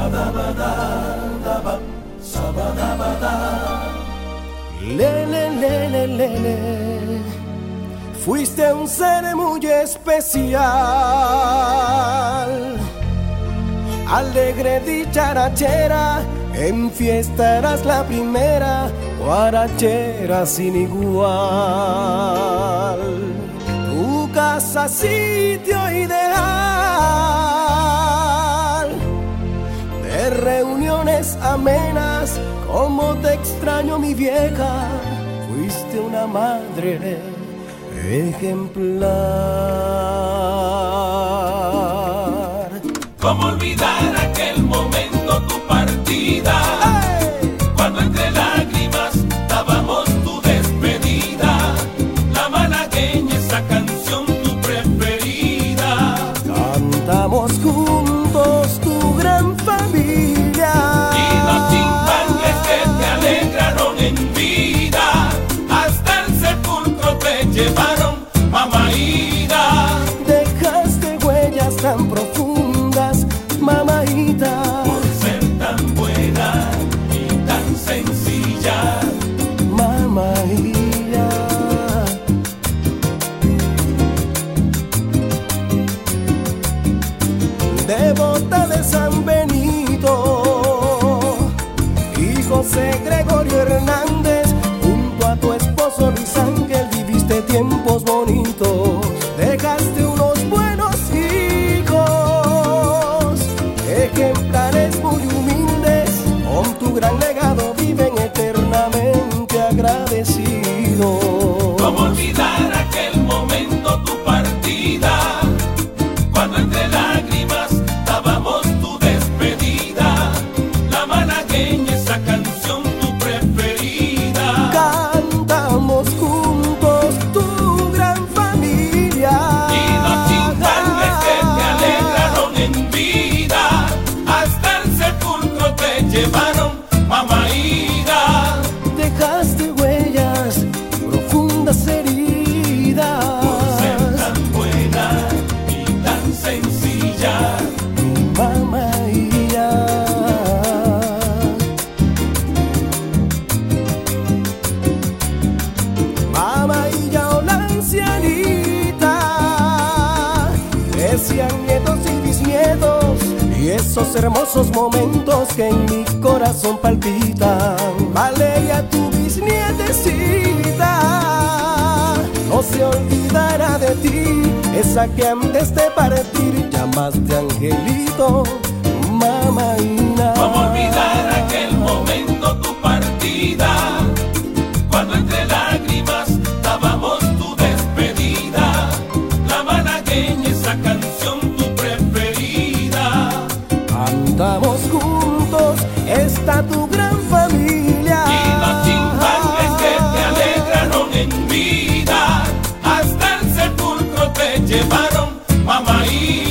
Le. Fuiste un ser muy especial, alegre dicharachera, en fiesta eras la primera, guarachera sin igual. Tu casa sitio ideal de reuniones amenas, como te extraño mi vieja, fuiste una madre ejemplar. ¿Cómo olvidar aquel momento, tu partida? ¡Hey! Cuando entre lágrimas dábamos tu despedida, la malagueña, esa canción tu preferida. Cantamos juntos tu gran familia y los chimpangles que te alegraron en vida, hasta el sepulcro te llevaron, mamaída. Dejaste huellas tan profundas, mamaíta, por ser tan buena y tan sencilla, mamaíta. Devota de San Benito y José Gregorio Hernández, junto a tu esposo Luis Ángel viviste tiempos bonitos. Dejaste unos buenos hijos, ejemplares muy humildes, con tu gran legado viven eternamente agradecidos. ¿Cómo olvidar aquel momento, tu partida? Cuando entre lágrimas dábamos tu despedida, la malagueña, esa canción tu preferida. Cantamos juntos tu gran familia y los chimpangles que te alegraron en vida, hasta el sepulcro te llevaron, mamaída. Dejaste huellas, profundas heridas, por ser tan buena y tan sencilla, mamaía. Mamaía o la ancianita, decían nietos y bisnietos, y esos hermosos momentos que en mi corazón palpitan. Valeria, tu bisnietecita, no se olvidará de ti, esa que antes de partir llamaste angelito, mamaína. ¿Cómo olvidar aquel momento, tu partida? Cuando entre lágrimas dábamos tu despedida, la malagueña, esa canción tu preferida. Cantamos juntos esta tu gran familia y los chimpangles que te alegraron en vida, hasta el sepulcro te llevaron, mamaí.